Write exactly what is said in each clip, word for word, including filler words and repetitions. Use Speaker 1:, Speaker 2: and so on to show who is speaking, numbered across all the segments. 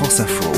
Speaker 1: France Info.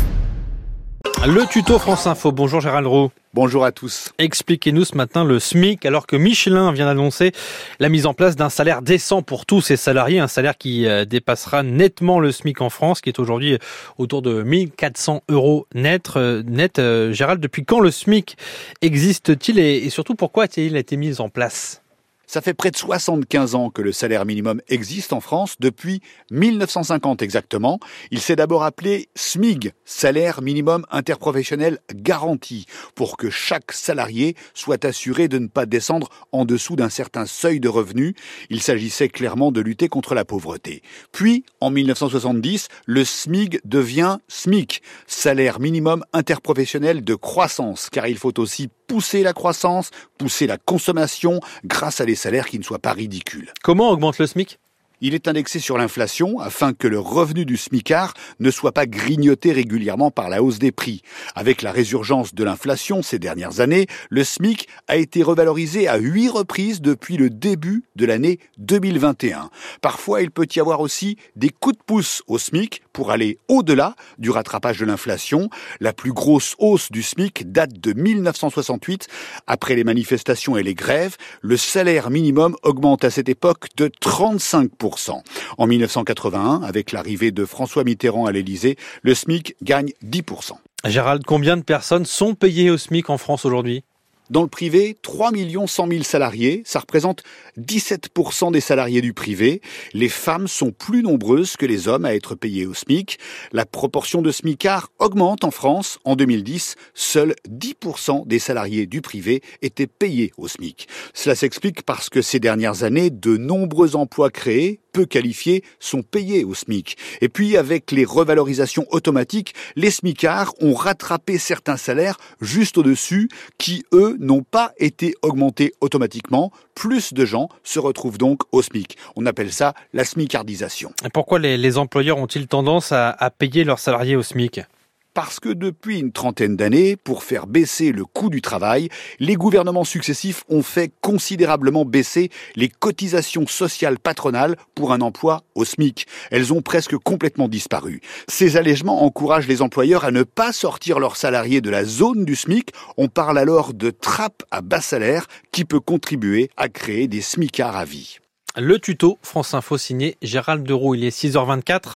Speaker 2: Le tuto France Info. Bonjour Gérald Roux.
Speaker 3: Bonjour à tous.
Speaker 2: Expliquez-nous ce matin le SMIC, alors que Michelin vient d'annoncer la mise en place d'un salaire décent pour tous ses salariés, un salaire qui dépassera nettement le SMIC en France, qui est aujourd'hui autour de mille quatre cents euros net. net. Gérald, depuis quand le SMIC existe-t-il et surtout pourquoi a-t-il été mis en place ?
Speaker 3: Ça fait près de soixante-quinze ans que le salaire minimum existe en France, depuis mille neuf cent cinquante exactement. Il s'est d'abord appelé SMIG, salaire minimum interprofessionnel garanti, pour que chaque salarié soit assuré de ne pas descendre en dessous d'un certain seuil de revenus. Il s'agissait clairement de lutter contre la pauvreté. Puis, en mille neuf cent soixante-dix, le SMIG devient SMIC, salaire minimum interprofessionnel de croissance, car il faut aussi pousser la croissance, pousser la consommation grâce à des salaires qui ne soient pas ridicules.
Speaker 2: Comment augmente le SMIC ?
Speaker 3: Il est indexé sur l'inflation afin que le revenu du smicard ne soit pas grignoté régulièrement par la hausse des prix. Avec la résurgence de l'inflation ces dernières années, le SMIC a été revalorisé à huit reprises depuis le début de l'année deux mille vingt et un. Parfois, il peut y avoir aussi des coups de pouce au SMIC pour aller au-delà du rattrapage de l'inflation. La plus grosse hausse du SMIC date de mille neuf cent soixante-huit. Après les manifestations et les grèves, le salaire minimum augmente à cette époque de trente-cinq pour cent. En mille neuf cent quatre-vingt-un, avec l'arrivée de François Mitterrand à l'Élysée, le SMIC gagne dix pour cent.
Speaker 2: Gérald, combien de personnes sont payées au SMIC en France aujourd'hui ?
Speaker 3: Dans le privé, trois millions cent mille salariés, ça représente dix-sept pour cent des salariés du privé. Les femmes sont plus nombreuses que les hommes à être payées au SMIC. La proportion de smicards augmente en France. En deux mille dix, seuls dix pour cent des salariés du privé étaient payés au SMIC. Cela s'explique parce que ces dernières années, de nombreux emplois créés, peu qualifiés, sont payés au SMIC. Et puis, avec les revalorisations automatiques, les smicards ont rattrapé certains salaires juste au-dessus qui, eux, n'ont pas été augmentés automatiquement. Plus de gens se retrouvent donc au SMIC. On appelle ça la smicardisation.
Speaker 2: Et pourquoi les, les employeurs ont-ils tendance à, à payer leurs salariés au SMIC ?
Speaker 3: Parce que depuis une trentaine d'années, pour faire baisser le coût du travail, les gouvernements successifs ont fait considérablement baisser les cotisations sociales patronales pour un emploi au SMIC. Elles ont presque complètement disparu. Ces allègements encouragent les employeurs à ne pas sortir leurs salariés de la zone du SMIC. On parle alors de trappe à bas salaire qui peut contribuer à créer des smicards à vie.
Speaker 2: Le tuto France Info signé Gérald Roux. Il est six heures vingt-quatre.